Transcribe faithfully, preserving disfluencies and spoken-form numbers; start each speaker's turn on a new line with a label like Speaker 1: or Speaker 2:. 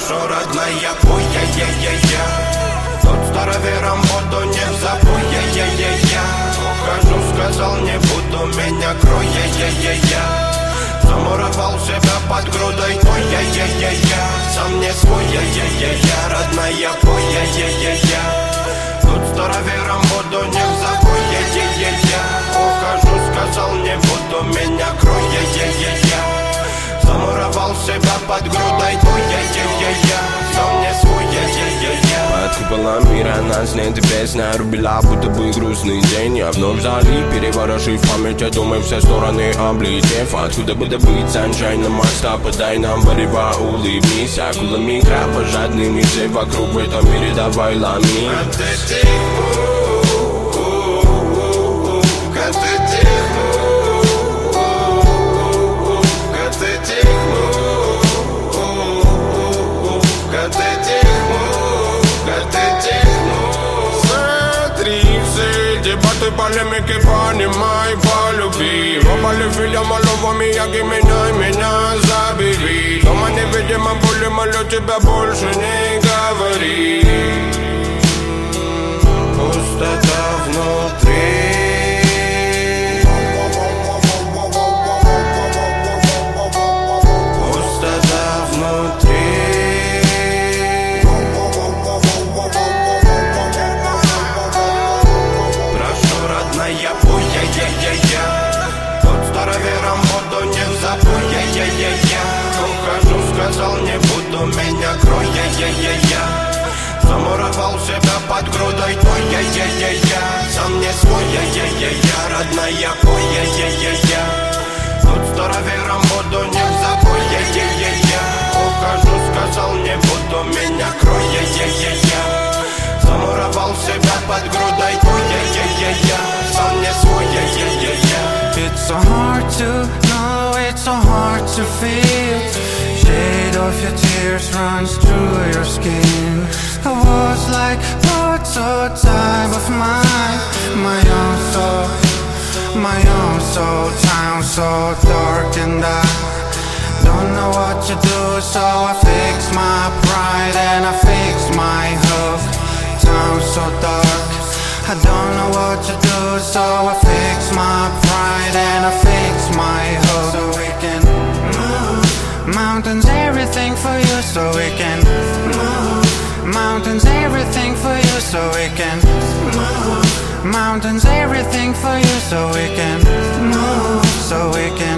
Speaker 1: Хорошо, родная, пой, я-я-я-я. Тот старовером воду не забудь, я-я-я-я. Ухожу, сказал, не буду, меня крой, я-я-я-я. Замуровал себя под грудой, ой, я-я-я-я. Сам не свой, я-я-я-я. Родная, пой, я-я-я-я. Тут старовером воду не забудь, я-я-я-я. Ухожу, сказал, не буду, меня крой, я-я-я-я. Замуровал себя под грудой, ой, я-я-я-я. Сам не свой, я-я-я-я.
Speaker 2: Под куполом мира нас нет, песня рубила, будто бы грустный день. Я вновь вдали, переворошив память, я думаю, все стороны облетев. Откуда бы добыть sunshine на моста, подай нам варева, улыбнись. Акулами кровожадными, все вокруг в этом мире, давай ломи.
Speaker 1: Дебаты, полемики, понимай, полюби. Попали фильм, малого Мияги, меня, меня забери. Дома невидимо боли, молю тебя, больше не говори. Пустота внутри. Пустота внутри. Я пой, я-я-я-я. Тот старовером воду не забудь, я-я-я-я. Ухожу, сказал, не буду, меня крой, я-я-я-я. Замуровал себя под грудой, ой, я-я-я-я. Сам не свой, я-я-я-я. Родная, пой, я-я-я-я. Тот старовером воду не забудь, я-я-я-я. Ухожу, сказал, не буду, меня крой, я-я-я-я. Замуровал себя под грудой, ой, я-я-я-я.
Speaker 3: It's so hard to know, it's so hard to feel. Shade of your tears runs through your skin. I was like parts of time of mine, my own soul, my own soul. Town so dark and I don't know what to do, so I fix my pride and I fix my hook. Town so dark, I don't know what to do, so I fix my pride and I fix my hope. So we can move mountains, everything for you, so we can move mountains, everything for you, so we can move mountains, everything for you, so we can move, so we can